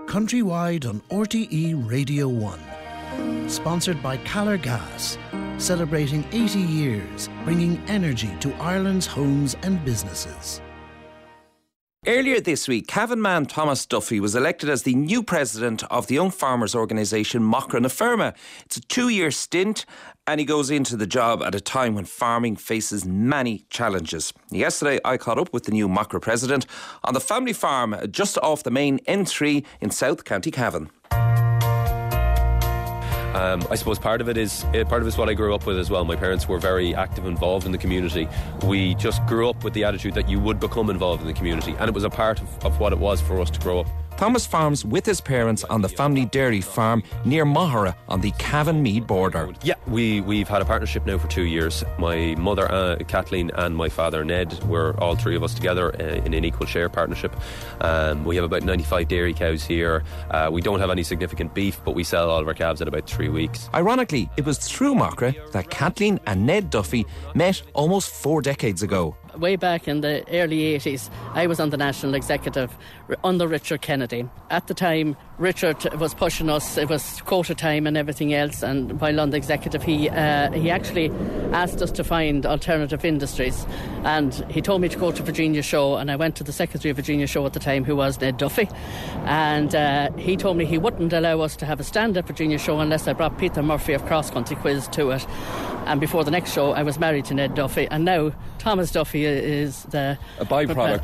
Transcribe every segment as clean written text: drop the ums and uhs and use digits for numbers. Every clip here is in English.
countrywide on RTE Radio 1. Sponsored by Callar Gas, celebrating 80 years, bringing energy to Ireland's homes and businesses. Earlier this week, Cavan man Thomas Duffy was elected as the new president of the young farmers' organisation Macra na Feirme. It's a 2-year stint and he goes into the job at a time when farming faces many challenges. Yesterday, I caught up with the new Macra president on the family farm just off the main N3 in South County Cavan. I suppose part of it is what I grew up with as well. My parents were very active, involved in the community. We just grew up with the attitude that you would become involved in the community, and it was a part of what it was for us to grow up. Thomas farms with his parents on the family dairy farm near Mahara on the Cavan-Meath border. Yeah, we've had a partnership now for 2 years. My mother, Kathleen, and my father, Ned, were all three of us together in an equal share partnership. We have about 95 dairy cows here. We don't have any significant beef, but we sell all of our calves at about 3 weeks. Ironically, it was through Macra that Kathleen and Ned Duffy met almost 4 decades ago. Way back in the early 80s, I was on the national executive under Richard Kennedy. At the time, Richard was pushing us. It was quota time and everything else. And while on the executive, he actually asked us to find alternative industries. And he told me to go to Virginia Show. And I went to the secretary of Virginia Show at the time, who was Ned Duffy. And he told me he wouldn't allow us to have a stand at Virginia Show unless I brought Peter Murphy of Cross Country Quiz to it. And before the next show, I was married to Ned Duffy. And now Thomas Duffy is a byproduct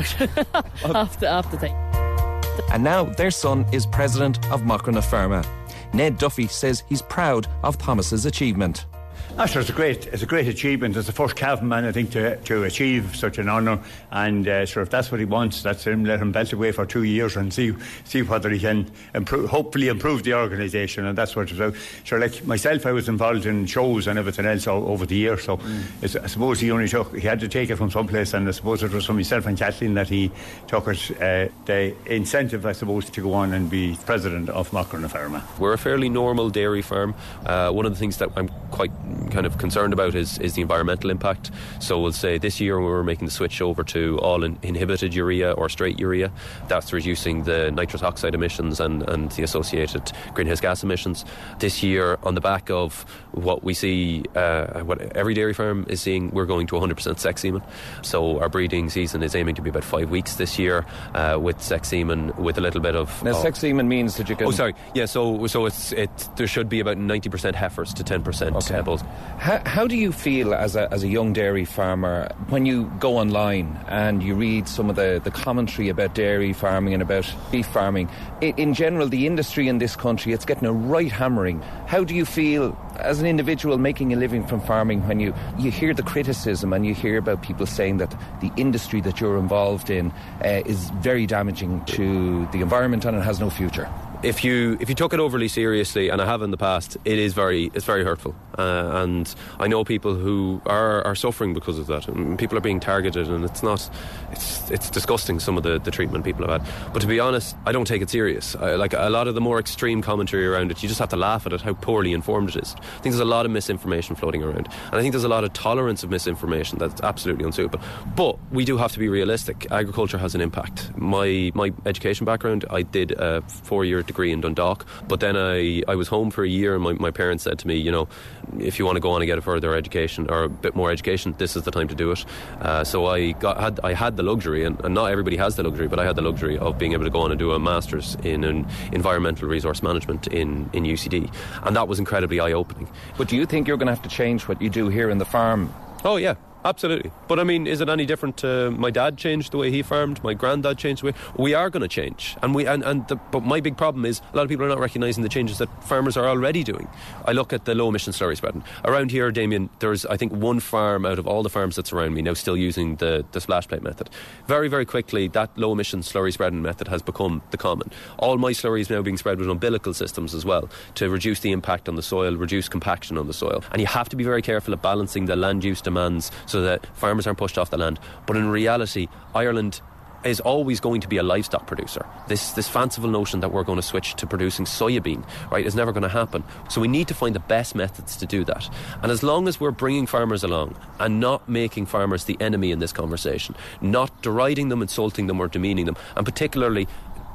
of the thing. And now their son is president of Macra na Feirme. Ned Duffy says he's proud of Thomas's achievement. Sure, it's a great achievement. It's the first Cavan man, I think, to achieve such an honour. And sure, if that's what he wants, that's him. Let him belt away for 2 years and see whether he can hopefully improve the organisation. And that's what it's about. Sure, like myself, I was involved in shows and everything else over the years. So I suppose he had to take it from someplace. And I suppose it was from myself and Kathleen that he took it, the incentive, I suppose, to go on and be president of Macra na Feirme. We're a fairly normal dairy farm. One of the things that I'm quite kind of concerned about is the environmental impact. So we'll say this year we were making the switch over to all inhibited urea or straight urea. That's reducing the nitrous oxide emissions and the associated greenhouse gas emissions. This year, on the back of what we see, what every dairy farm is seeing, we're going to 100% sex semen. So our breeding season is aiming to be about 5 weeks this year with sex semen, with a little bit of... Now, sex semen means that you can... Oh, sorry. Yeah, so there should be about 90% heifers to 10% bulls. How do you feel as a young dairy farmer when you go online and you read some of the commentary about dairy farming and about beef farming? In general, the industry in this country, it's getting a right hammering. How do you feel as an individual making a living from farming when you hear the criticism and you hear about people saying that the industry that you're involved in is very damaging to the environment and it has no future? If you took it overly seriously, and I have in the past, it's very hurtful, and I know people who are suffering because of that. And people are being targeted, and it's disgusting, some of the treatment people have had. But to be honest, I don't take it serious. Like a lot of the more extreme commentary around it, you just have to laugh at it, how poorly informed it is. I think there's a lot of misinformation floating around, and I think there's a lot of tolerance of misinformation that's absolutely unsuitable. But we do have to be realistic. Agriculture has an impact. My education background, I did a 4-year degree in Dundalk, but then I was home for a year, and my parents said to me, you know, if you want to go on and get a further education or a bit more education, this is the time to do it. So I had the luxury, and not everybody has the luxury, but I had the luxury of being able to go on and do a master's in environmental resource management in UCD, and that was incredibly eye-opening. But do you think you're going to have to change what you do here in the farm? Oh yeah, absolutely. But I mean, is it any different? My dad changed the way he farmed. My granddad changed the way. We are going to change, but my big problem is a lot of people are not recognising the changes that farmers are already doing. I look at the low emission slurry spreading around here, Damien. There's, I think, one farm out of all the farms that surround me now still using the splash plate method. Very, very quickly, that low emission slurry spreading method has become the common. All my slurries now being spread with umbilical systems as well to reduce the impact on the soil, reduce compaction on the soil. And you have to be very careful of balancing the land use demands so that farmers aren't pushed off the land. But in reality, Ireland is always going to be a livestock producer. This fanciful notion that we're going to switch to producing soybean, right, is never going to happen. So we need to find the best methods to do that. And as long as we're bringing farmers along and not making farmers the enemy in this conversation, not deriding them, insulting them or demeaning them, and particularly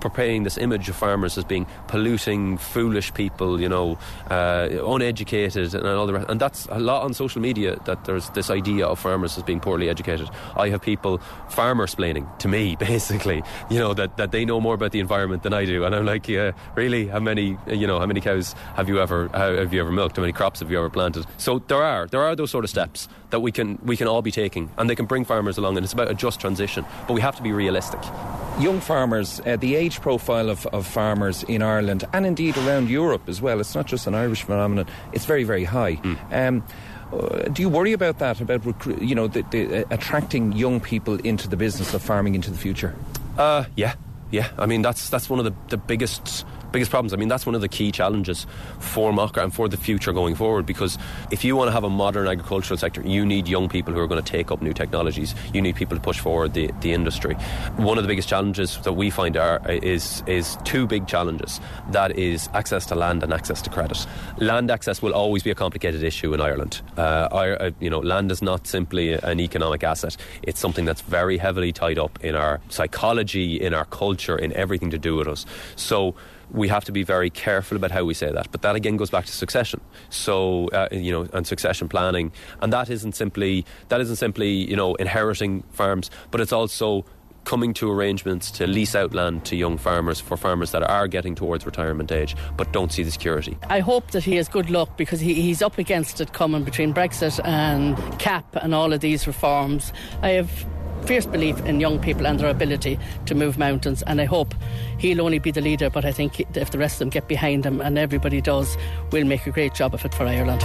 portraying this image of farmers as being polluting, foolish people, uneducated and all the rest. And that's a lot on social media, that there's this idea of farmers as being poorly educated. I have people farmer-splaining to me, basically, that they know more about the environment than I do. And I'm like, yeah, really? How many cows have you ever milked? How many crops have you ever planted? So there are those sort of steps that we can all be taking, and they can bring farmers along, and it's about a just transition, but we have to be realistic. Young farmers, the age profile of farmers in Ireland and indeed around Europe as well, it's not just an Irish phenomenon, it's very, very high. Do you worry about that, about attracting young people into the business of farming into the future? Yeah. I mean, that's one of the biggest problems. I mean, that's one of the key challenges for Macra and for the future going forward, because if you want to have a modern agricultural sector, you need young people who are going to take up new technologies. You need people to push forward the industry. One of the biggest challenges that we find is two big challenges. That is access to land and access to credit. Land access will always be a complicated issue in Ireland. Land is not simply an economic asset. It's something that's very heavily tied up in our psychology, in our culture, in everything to do with us. So we have to be very careful about how we say that. But that again goes back to succession. So, and succession planning. And that isn't simply inheriting farms, but it's also coming to arrangements to lease out land to young farmers, for farmers that are getting towards retirement age but don't see the security. I hope that he has good luck, because he's up against it coming between Brexit and CAP and all of these reforms. I have fierce belief in young people and their ability to move mountains, and I hope he'll only be the leader, but I think if the rest of them get behind him, and everybody does, we'll make a great job of it for Ireland.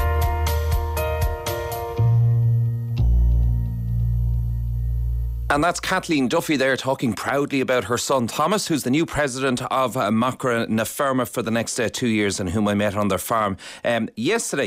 And that's Kathleen Duffy there, talking proudly about her son Thomas, who's the new president of Macra na Feirme for the next 2 years, and whom I met on their farm yesterday.